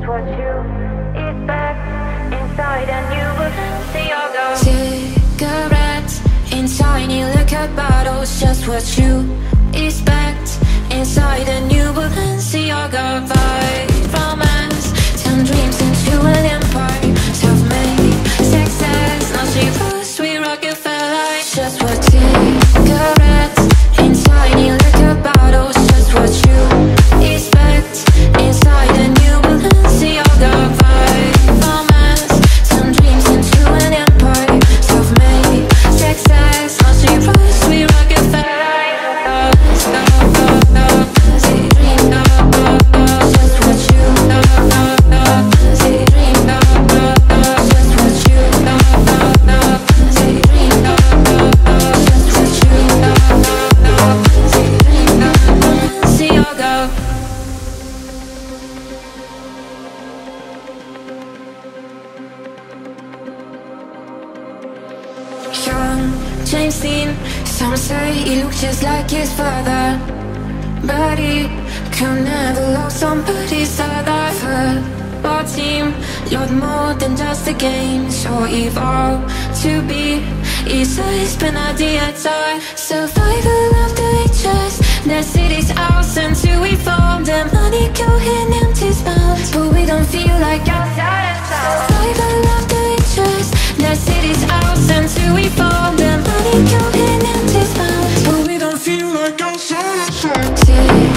what you expect. Inside and you will see your go. Cigarettes in tiny liquor bottles, just what you expect. Inside and you will see your go. Romance, turn dreams into an empire. Self-made success, now she first we Rockefeller. Just what cigarettes in tiny liquor bottles, just what you expect. Inside and you will see your go. Romance, turn dreams into an empire. Self-made success, now she first we Rockefeller. James Dean, some say he looks just like his father, but he could never love somebody's other. Football team, you're more than just a game. So evolve to be his husband at the time. Survival of the richest, the city's ours until we fall. The money going empty mouths, but we don't feel like outside of town. Survival of the richest, the city's ours until we fall. The money going empty mouths, but we don't feel like outside of town.